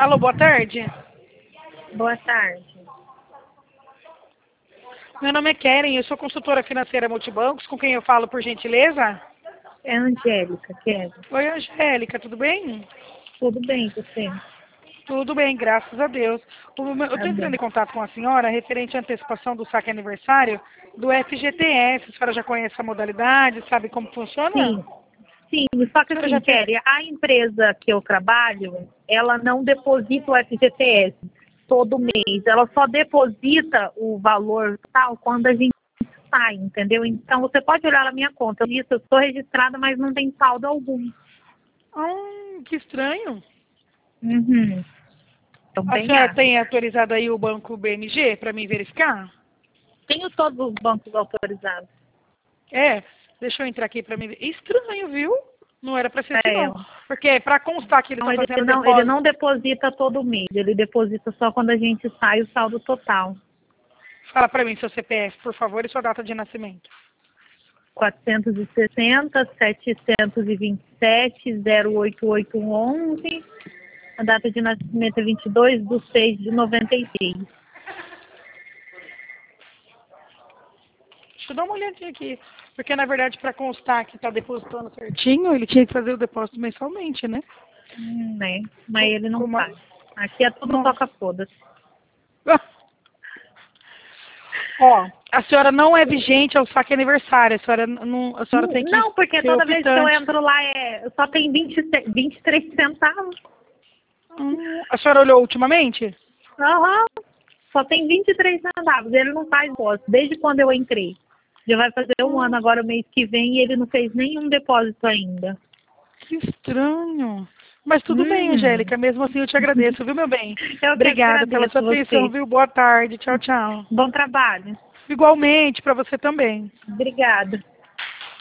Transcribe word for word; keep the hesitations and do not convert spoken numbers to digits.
Alô, boa tarde. Boa tarde. Meu nome é Keren, eu sou consultora financeira Multibancos, com quem eu falo, por gentileza? É Angélica, Keren. Oi, Angélica, tudo bem? Tudo bem, você? Tudo bem, graças a Deus. O meu- Eu Tá estou entrando bem. em contato com a senhora referente à antecipação do saque aniversário do F G T S. A senhora já conhece a modalidade, sabe como funciona? Sim, sim, só que A senhora assim, já fez? Keren, a empresa que eu trabalho, ela não deposita o F G T S todo mês. Ela só deposita o valor tal quando a gente sai, entendeu? Então você pode olhar na minha conta. Isso, eu estou registrada, mas não tem saldo algum. Hum, que estranho. Uhum. A Também senhora acho. tem autorizado aí o banco B M G para mim verificar? Tenho todos os bancos autorizados. É, deixa eu entrar aqui para mim ver. Estranho, viu? Não era para ser assim, É, não. Porque para constar que ele Não, está ele fazendo não, ele depósito. não deposita todo mês, ele deposita só quando a gente sai o saldo total. Fala para mim seu C P F, por favor, e sua data de nascimento. quatrocentos e sessenta, setecentos e vinte e sete, zero oito oito onze. A data de nascimento é vinte e dois de seis de noventa e seis. Deixa eu dar uma olhadinha aqui. Porque, na verdade, para constar que está depositando certinho, ele tinha que fazer o depósito mensalmente, né? Hum, né? Mas ele não Como a- faz. Aqui é tudo Não. toca-foda. Ó, a senhora não é vigente ao saque aniversário. A senhora, não, a senhora tem que Não, porque ser toda vez que eu optante. entro lá é, só tem vinte, e seis vinte e três centavos. Hum, a senhora olhou ultimamente? Aham. Só tem vinte e três centavos. Ele não faz depósito desde quando eu entrei. Já vai fazer um ano Hum, agora, mês que vem, e ele não fez nenhum depósito ainda. que estranho. Mas tudo bem, Uhum. Angélica. Mesmo assim, eu te agradeço, viu, meu bem? Eu que Obrigada pela agradeço sua atenção, você. viu? Boa tarde. Tchau, tchau. Bom trabalho. Igualmente para você também. Obrigada.